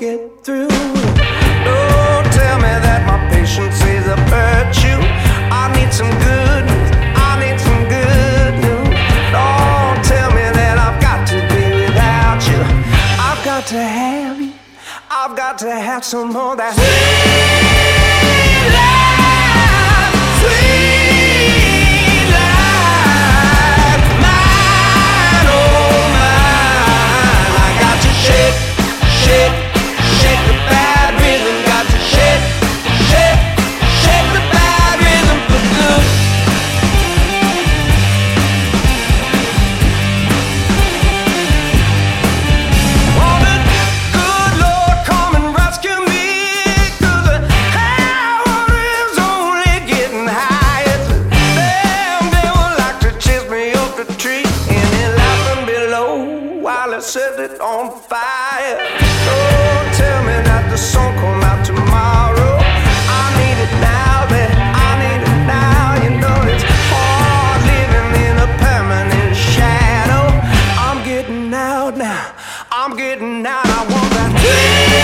get through. Don't tell me that my patience is a virtue. I need some good news, I need some good news. Don't tell me that I've got to be without you. I've got to have you, I've got to have some more of that sweet life, sweet life. Mine, oh mine. I got to shake, shake, shake the bad rhythm. Got to shake, shake, shake the bad rhythm for good. Won't the good Lord come and rescue me? 'Cause the hour is only getting higher. Damn devil like to chase me up the tree, and he laughing below while he set it on fire. Don't tell me that the sun come out tomorrow. I need it now, babe. I need it now. You know it's hard living in a permanent shadow. I'm getting out now. I'm getting out. I want that.